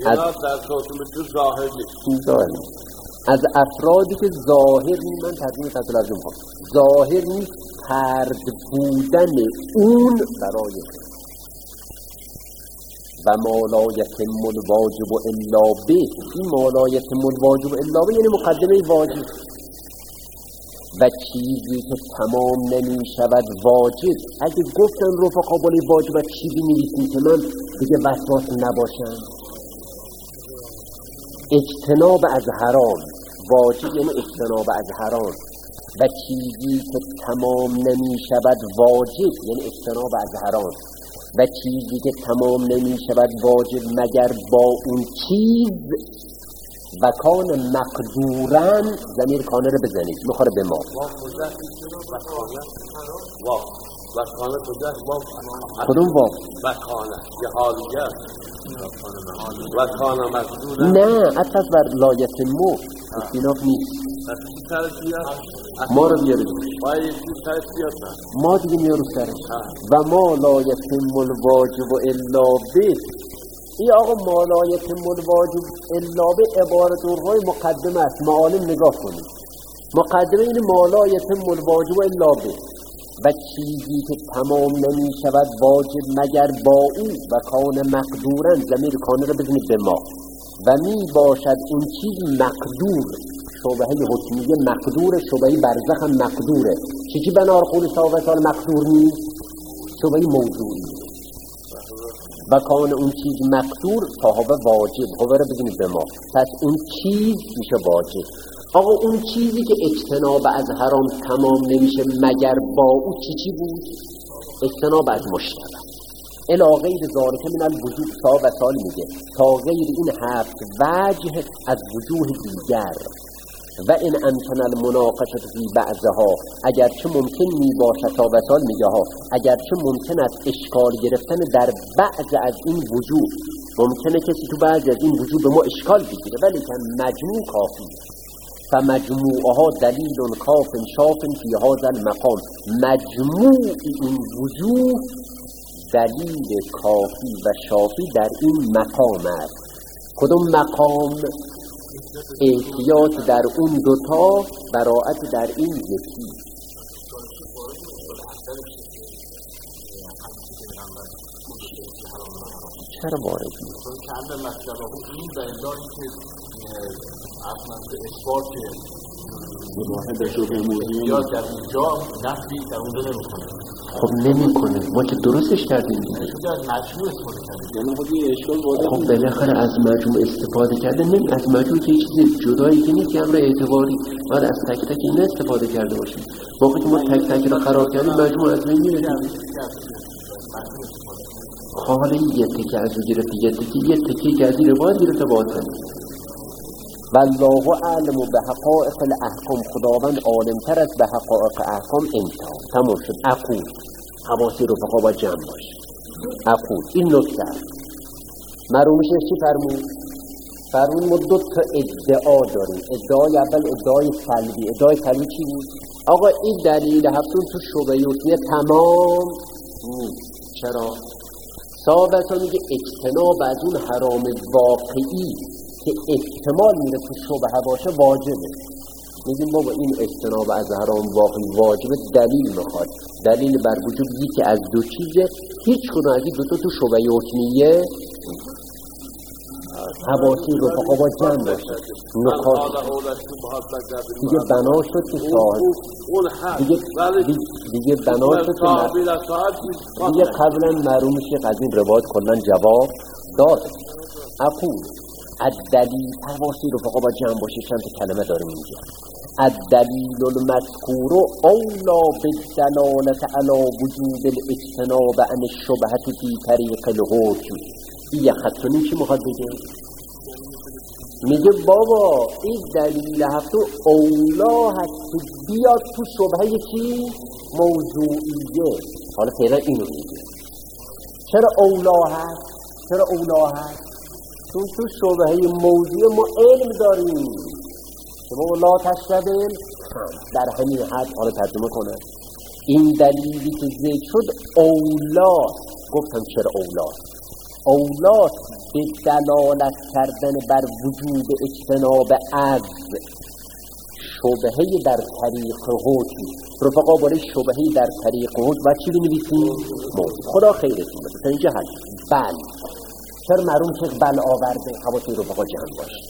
از افرادی که ظاهر نیست. من ترجمه فصل از اون ظاهر نیست فرد بودن اون برای و ما لا یتم الواجب الا به. این ما لا یتم الواجب الا به یعنی مقدمه واجب. و چیزی که تمام نمی شود واجب. اگه گفتن رفقا بالی واجب چیزی می‌ریسیم که من دیگه وسواس نباشم. اجتناب از حرام. واجب یعنی اجتناب از حرام. و چیزی که تمام نمی شود واجب یعنی اجتناب از حرام. و چیزی که تمام نمی شود واجب مگر با اون چیز. و کان مقدورن ضمیر کانه رو بزنید میخوره به ما. و کانه کجاست؟ کدوم واو؟ و کانه یه حالیه. و کانه مقدورن نه عطف بر لایت مو استیناف نیست. ما رو بیارید ما دیگه میارو سرش. و ما لا یتم الواجب الا به. این آقا ما لا یتم الواجب الا به عبارت‌های مقدمه است. معالم نگاه کنید. مقدمه این ما لا یتم الواجب الا به. و چیزی که تمام نمی شود واجب مگر با او. و کان مقدورن ضمیر کانه رو بزنید به ما. و می باشد اون چیز مقدور. شبهه حکمیه مقدور. شبهه برزخ هم مقدوره. چی بنار خود سال مقدور نیست؟ شبهه موضوعی. و کان اون چیز مقدور صاحب واجب. خبره بزنید به ما. پس اون چیز میشه واجب. آقا اون چیزی که اجتناب از حرام تمام نمیشه مگر با او چی بود؟ اجتناب از مشتبه. الا غیر ذالک من الوجوه صاحب و سال میگه تا غیر این 7 وجه از وجوه دیگر. و این امکن المناقشت فی بعضها اگرچه ممکن می باشد تا وسال میگه ها اگرچه ممکن است اشکال گرفتن در بعض از این وجوه. ممکنه کسی تو بعض از این وجوه به ما اشکال بگیره ولی که مجموع کافی. فمجموعها دلیل کاف شاف فی هذا المقام. مجموع این وجوه دلیل کافی و شافی در این مقام است. کدوم مقام؟ احتیاط در اون دوتا، براعت در این یکی. چرا وارد نیست؟ چند مسئله این به اندازی که اصلا به اثبات واحد شبه موضوعی یا در اینجا نفی در اونجا نمیکنه. خب نمیکنه، ما که درستش کردیم دیگه. مجموع استفاده کردیم، یعنی خود یه اشکال واضحه. خب بالاخره از مجموع استفاده کرده، نمی از مجموع که چیز جدایی که نیست، که امر اعتباری، باید از تک تک این استفاده کرده باشیم. موقعی که ما تک تک رو قرار کردیم مجموع از بین میره. حالا یه تکه از رو گرفتی، یه تکه که از این روایت گرفته باطن. والله اعلم به حقائق الاحکام، خداوند عالمتر از به حقائق احکام. انتها تمام شد. اقول حواسی رفقا با جمع باشه. اقول این نکته مرحومش چی فرمود؟ فرمود ما دو تا ادعا داریم. ادعای اول ادعای سلبی. ادعای سلبی چی بود؟ آقا این دلیل هفتون تو شبهه یوتیه تمام نیست. چرا؟ ثابت میگه اجتناب از اون حرام واقعی که احتمال میره تو شبهه باشه واجبه. میگیم بابا این اجتناب از حرام واقعی واجبه، دلیل میخواد. دلیل بر وجود یکی از دو چیزه، هیچ کدوم از این دو تو شبهه حکمیه حواسی رفقا با جمع باشه. نکات دیگه بنا شد که صاحب دیگه بنا شد که دیگه قبلا معلوم شد از این روایت کلن جواب داد. اقول الدلیل حواسی رفقا با جمع باشه. چند تا کلمه داریم اینجا. الدلیل المذکور اولا بالدلالة علی وجود الاجتناب عن الشبهة فی طریق الحکم. یه خطونی چی میخواد بگه؟ میگه بابا این دلیل هفتو اولا هست که بیاد تو شبهه چی؟ موضوعیه. حالا فعلا اینو میگه. چرا اولا هست؟ چرا اولا هست؟ چون تو شبهه موضوع ما علم داریم که بابا لا تشتبه در همین حد. حالا ترجمه کنه این دلیلی که ذکر شد اولا. گفتم چرا اولا؟ اولا به دلالت کردن بر وجود اجتناب از شبهه در طریق حکم. رفقا برای شبهه در طریق حکم و چی بنویسیم؟ خدا خیرتون بده تا اینجا هست. بل چرا مرحوم شیخ بل آورده؟ حواسی رفقا جمع باشه.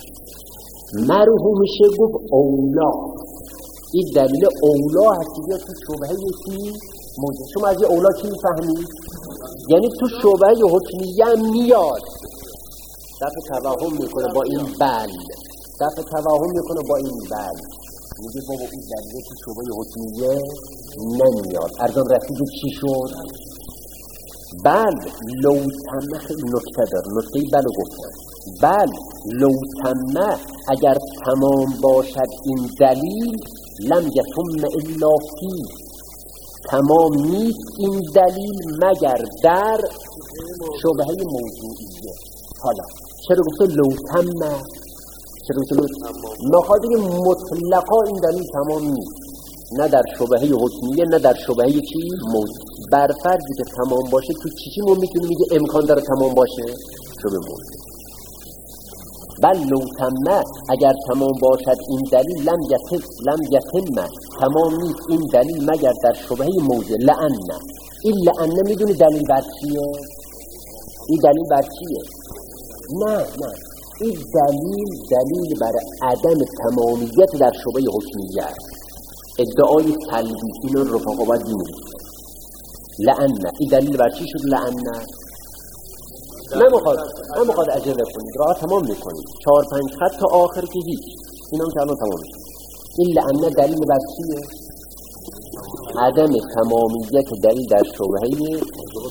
مرحوم شیخ گفت اولا. این دلیل اولا هست که تو شبهه چی؟ موجود. شما از این اولا چی میفهمید؟ یعنی تو شبهه حکمیه میاد. دفع توهم میکنه با این بل. دفع توهم میکنه با این بل. میگه بابا این دلیل تو شبهه حکمیه نمیاد. ارزان رسید چی شد؟ بل لو تمه. خیلی نکته دار. نکته بلو گفتن. بل لو تمه اگر تمام باشد این دلیل لم یتم الا فی. تمام نیست این دلیل مگر در شبهه موضوعیه. حالا چرا گفته لو تمه؟ چرا گفته لو تمه؟ نخواهد که مطلقا این دلیل تمام نیست، نه در شبهه حکمیه نه در شبهه چی؟ موضوع. بر فرضی که تمام باشه تو چی ما میتونیم میگه امکان داره تمام باشه؟ شبهه موضوع. بل لو تمه اگر تمام باشد این دلیل لم یتم تمام نیست این دلیل مگر در شبهه موضوع. لعنه. این لعنه میدونی دلیل بر چیه؟ این دلیل بر چیه؟ نه این دلیل بر عدم تمامیت در شبهه حکمیه است. ادعای سلبی. اینو رفقا باید دینید. لعنه. این دلیل بر چی شد لعنه؟ نمیخواد عجله کنید. راه تمام میکنید. 4-5 خط تا آخر که هیچ. این هم که الان تمام شد. این لعنه دلیل بر چیه؟ عدم تمامیت دلیل در شبهه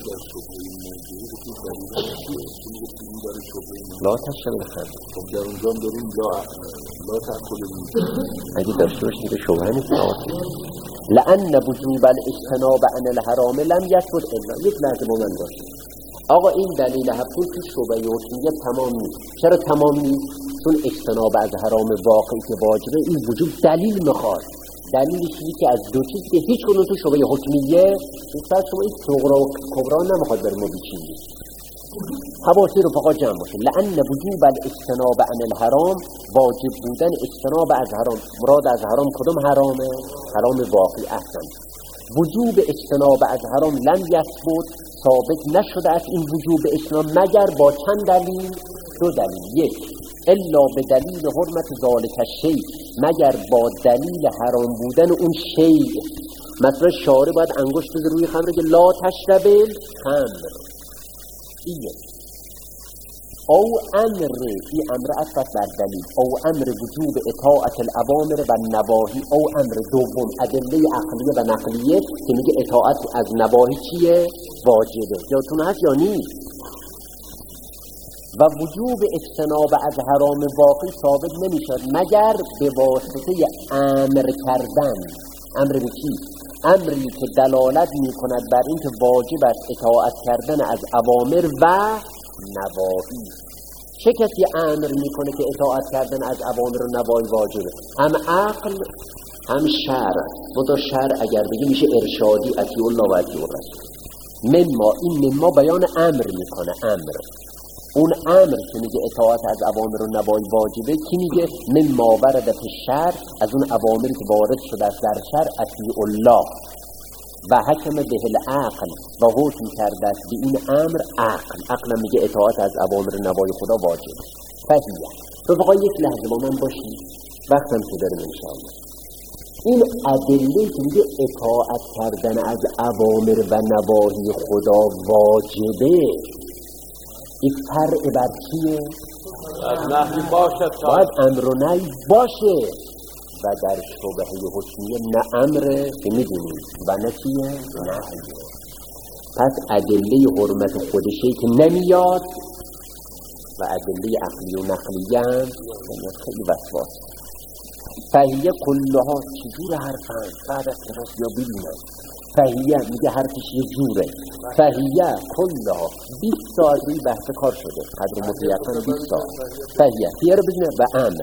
لا تشتبه خند. خب در اونجا هم داریم لا تأکل نیست. اگه داشته باشید که شبهه نیست لأن وجوب الاجتناب عن الحرام لم یثبت الا. یک لحظه با من باشه. آقا این دلیل هفتون که شبهه حکمیه تمام نیست. چرا تمام نیست؟ چون اجتناب از حرام واقعی که واجبه این وجود دلیل میخواد. دلیلش یکی از دو چیز که هیچ کدوم تو شبهه حکمیه مثلا شما این صغرا و کبرا نمیخواد بر ما بچینید. حواسی رو فقط جمع باشه. لأن وجوب الاجتناب عن الحرام واجب بودن اجتناب از حرام. مراد از حرام کدوم حرامه؟ حرام واقعی. احسن. وجوب اجتناب از حرام لم یثبت ثابت نشده است این وجوب اسلام مگر با چند دلیل؟ دو دلیل. یک، الا به دلیل حرمت ذالک الشیء، مگر با دلیل حرام بودن اون شیء. مثلا شارع باید انگشت بزنه روی خمر که لا تشرب خمر، اینه. او امر، این امر اصفت بر دلیل، او امر وجوب اطاعت الاوامر و نواهی، او امر دوم ادله عقلیه و نقلیه که میگه اطاعت از نواهی چیه؟ واجبه. یادتون هست یا نیست؟ و وجوب اجتناب از حرام واقعی ثابت نمیشد مگر به واسطه امر کردن. امر به چی؟ امری که دلالت میکند بر این که واجب است اطاعت کردن از اوامر و نواهی. چه کسی امر میکنه که اطاعت کردن از اوامر و نواهی واجبه؟ هم عقل هم شرع. منتها شرع اگر بگی میشه ارشادی، اطیع الله و اطیع الرسول. مما، این مما بیان امر میکنه. امر، اون امر که میگه اطاعت از اوامر و نواهی واجبه، کی میگه؟ مما ورد فی الشرع، از اون اوامری که وارد شده است در شرع، اطیع الله و حکم به العقل، و حکم کرده است به این امر عقل. عقل میگه اطاعت از اوامر و نواهی خدا واجبه. فهیه. رفقا یک لحظه با من باشید، وقتم که داریم انشاءالله. این ادله که میگه اطاعت کردن از اوامر و نواهی خدا واجبه، این فرع بر چیه؟ نهی باشد، باید امر و نهی باشه. و در شبهه حکمیه نه امره که میدونیم و نه چیه؟ نهیه. پس ادله حرمت خودشه که نمیاد و ادله عقلی و نقلیه هم خیلی وسواس. فهیه کلها چجور حرفن؟ بعد از کلاس یا ببینن. فهیه میگه حرفش یه جوره. فهیه کلها 20 ساعت روی بحث کار شده، قدر مطیقن 20 ساعت. فهیه فیه رو بزنه و امر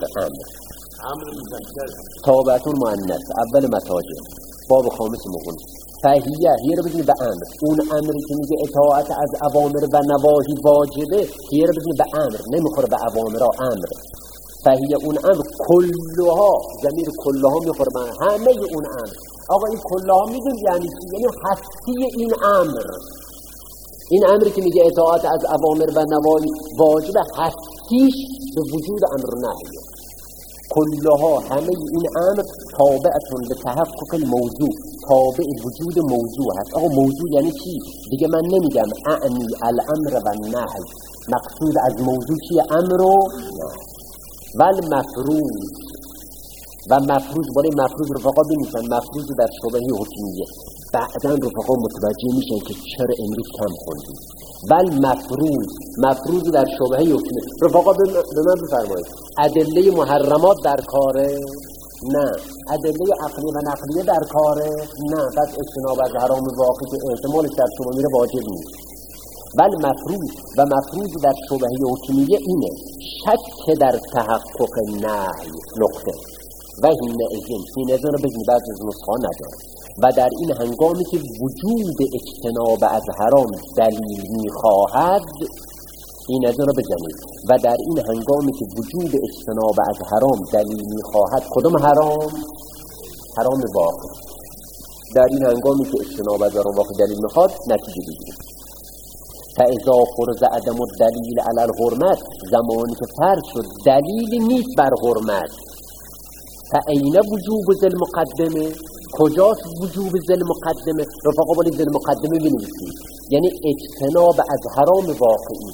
تابعتون مؤنث اول مساجد باب خامس مخون. فهیه هیه رو بزنه به امر، اون امری که میگه اطاعت از اوامر و نواهی واجبه، هیه رو بزنه به امر، نمیخوره به اوامرها، امر. فهیه اون امر کلها، ضمیر کلها میخوره به همه اون امر. آقا این کلها میدونی یعنی چی؟ یعنی هستی این امر. این امری که میگه اطاعت از اوامر و نواهی واجبه، هستیش به وجود امر و نهیه. کلها، همه این امر تابعتون به تحقق الموضوع، تابع وجود موضوع هست. آقا موضوع یعنی چی؟ دیگه من نمیگم اعنی الامر و النهی، مقصود از موضوع چیه؟ امر و نهی. والمفروض، و مفروض، برای مفروض رفقا بنویسن، مفروض در شبهه حکمیه. بعداً رفقا متوجه میشن که چرا امروز کم خوندیم. والمفروض، مفروض در شبهه حکمیه. رفقا به من بفرمایید، ادله محرمات در کاره؟ نه. ادله عقلی و نقلیه در کاره؟ نه. پس اجتناب از حرام واقعی که احتمالش در شبهه میره واجب نیست. والمفروض، و مفروض در شبهه حکمیه اینه شک در تحقق نهی. نقطه. و این ازن رو بزنی بعض از نسخه نداره. و در این هنگامی که وجود اجتناب از حرام دلیل میخواهد، این ازن رو بزنید. و در این هنگامی که وجود اجتناب از حرام دلیل میخواهد، کدام حرام؟ حرام واقع. در این هنگامی که اجتناب از حرام واقع دلیل میخواد، نتیجه بگیرید. فاذا فرض عدم الدلیل علی الحرمت، زمانی که فرض شد دلیل نیست بر حرمت، فاین وجوب ذی المقدمه، کجاست وجوب ذی المقدمه؟ رفقا باید ذی المقدمه بنویسید، یعنی اجتناب از حرام واقعی.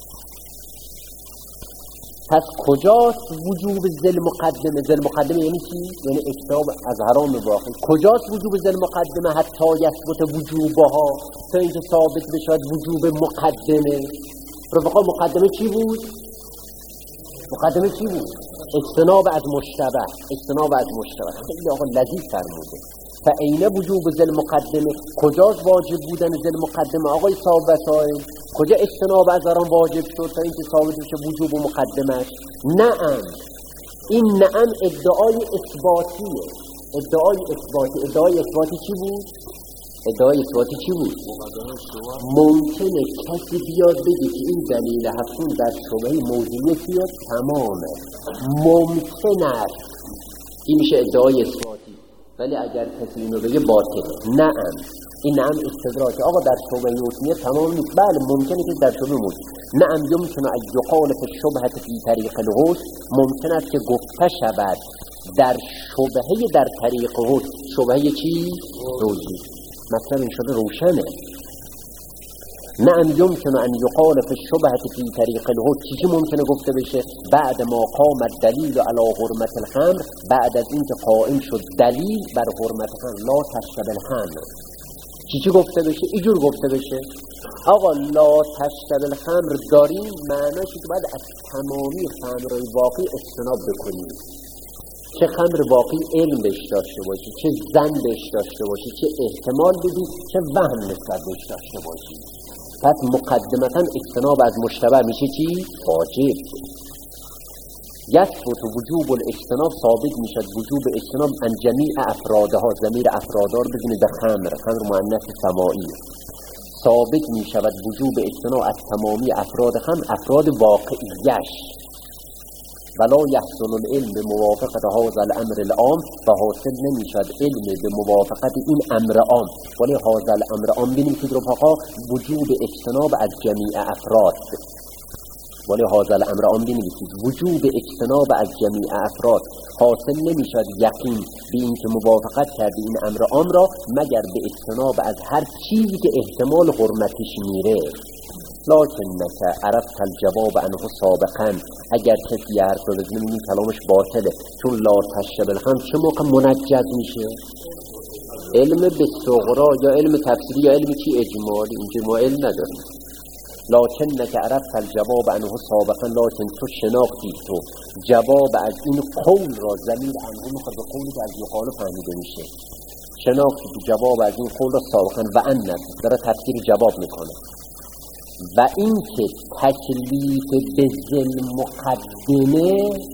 پس کجاست وجوب ذی المقدمه؟ ذی المقدمه یعنی چی؟ یعنی اجتناب از حرام واقعی. کجاست وجوب ذی المقدمه؟ حتی یثبت وجوبها، تا اینکه ثابت بشود وجوب مقدمه. رفقا مقدمه چی بود؟ مقدمه چی بود؟ اجتناب از مشتبه. اجتناب از مشتبه خیلی آقا لذیذ فرموده. فاین وجوب ذی المقدمه، کجاست واجب بودن ذی المقدمه؟ آقای صاحب وسائل، کجا اجتناب از حرام واجب شد تا اینکه ثابت بشه وجوب و مقدمه؟ نعم. این نعم ادعای اثباتیه. ادعای اثباتی چی بود؟ ادعای اثباتی چی بود؟ ممکنه کسی بیاد بگه که این دلیل هفتون در شبهه موضوعیه تمامه. ممکن است. این میشه ادعای اثباتی. ولی اگر کسی اینو بگه باطله. نعم، این نعم استدراک. آقا در شبهه حکمیه تمام نیست. بله ممکنه که در شبهه موجود. نعم یمکن ان یقال فی الشبهه فی طریق الغسل، ممکن است که گفته شود در شبهه در طریق غسل. شبهه چی؟ روزی. مطلب این شده روشنه. نعم يمكن أن يقال في الشبهة في طريق الهد. چیزی ممکنه گفته بشه بعد ما قام الدلیل على حرمت الخمر، بعد از اینکه قائم شد دلیل بر حرمت خمر، لا تشرب الخمر. چیزی گفته بشه اینجور گفته بشه آقا لا تشرب الخمر داریم، معناش که باید از تمامی خمرهای واقعی اجتناب بکنیم. چه خمر واقعی علم بهش داشته باشی، چه ظن بهش داشته باشی، چه احتمال بدی، چه وهم نسبت بهش داشته باشی. پس مقدمتا اجتناب از مشتبه میشه چی؟ واجب. یثبت وجوب الاجتناب، ثابت میشد وجوب اجتناب ان جمیع افرادها، ضمیر افرادها رو بزنید به خمر مؤنث سماعی. ثابت میشود وجوب اجتناب از تمامی افراد خمر، افراد واقعیش. ولا يحصل العلم بموافقت هذا الامر العام، و حاصل نمیشد علم به موافقت این امر عام. ولی هذا الامر عام بنویسید رفقا وجوب اجتناب از جمیع افراد. ولی هذا الامر عام بنویسید وجوب اجتناب از جمیع افراد. حاصل نمیشد یقین به این که موافقت کردی این امر عام را مگر به اجتناب از هر چیزی که احتمال حرمتش میره. لکنک عرفت الجواب عنه سابقا، اگر کسی حرف رو بزنه این کلامش باطله، چون لا تشرب الخمر چه موقع منجز میشه؟ علم به صغرا یا علم تفسیری یا علم چی؟ اجمالی. اینجا ما علم نداریم. لکنک عرفت الجواب عنه سابقا، لکن تو شناختی تو جواب از این قول را، ضمیر عنه میخواد به قولی که از مخالف فهمیده میشه، شناختی تو جواب از این قول را سابقا و ان داره تفسیر جواب میکنه. و این که تکلیف به ذل مقدمه،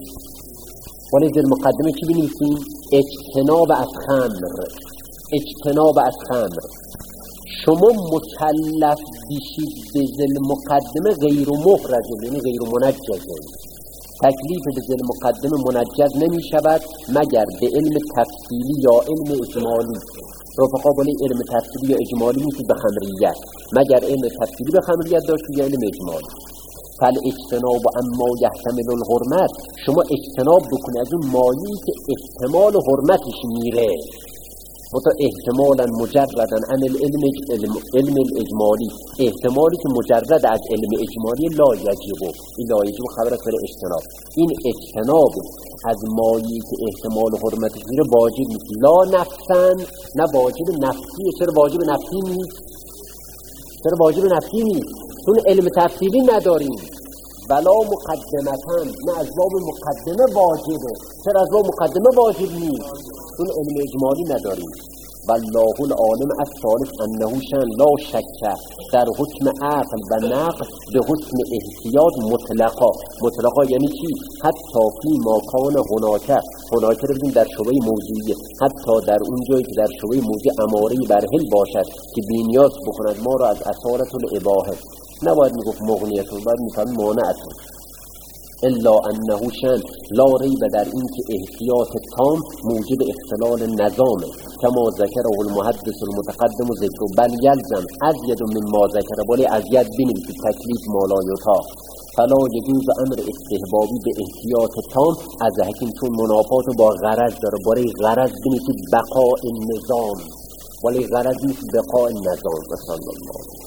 ولی ذل مقدمه چی بنویسیم؟ اجتناب از خمر. اجتناب از خمر. شما مکلف بشید به ذل مقدمه غیر محرز، یعنی غیر منجزه. تکلیف به ذل مقدمه منجز نمی شود مگر به علم تفصیلی یا علم اجمالی. رفقا ولی علم تفصیلی یا اجمالی نیست به خمریت، مگر علم تفصیلی به خمریت داشت یا علم اجمالی. فل اجتناب اما یحتمل الحرمت، شما اجتناب بکنی از اون مایه‌ای که احتمال حرمتش میره، متا احتمالا مجردن عن علم الاجمالی، احتمالی که مجرد از علم اجمالی لا یجب، این لا یجب خبر از اجتناب. این اجتناب از مایه‌ای که احتمال حرمتش میره واجب نیست، لا نفسن، نه واجب نفسیه. چرا واجب نفسی نیست؟ چرا واجب نفسی نیست؟ چون علم تفصیلی نداریم. ولا مقدمتن، نه از باب مقدمه واجبه. چرا از باب مقدمه واجب نیست؟ چون علم اجمالی نداریم. والله العالم الثالث انه شان لا شک در حکم عقل و نقل به حکم احتیاط مطلقا. مطلقا یعنی چی؟ حتی فی ما کان هناکه رو بگیم در شبه موضوعیه، حتی در اون جایی که در شبه موضوع اماره برهل باشد که بینیاز بکند ما را از اثارت الاباحه، نباید میگفت مغنیتون، باید میفهمی مانعتون. الا انه شان لا ریب در این که احتیاط تام موجب اختلال نظامه، کما ذکره المحدث المتقدم و ذکر بل یلزم ازید مما ذکره، ولی ازید بنویسی تکلیف مالایوتا. فلا یجوز امر استحبابی به احتیاط تام از حکیم، چون منافات با غرض داره، برای غرض بنویسی بقاء النظام، ولی غرض نیست بقاء النظام. صلی الله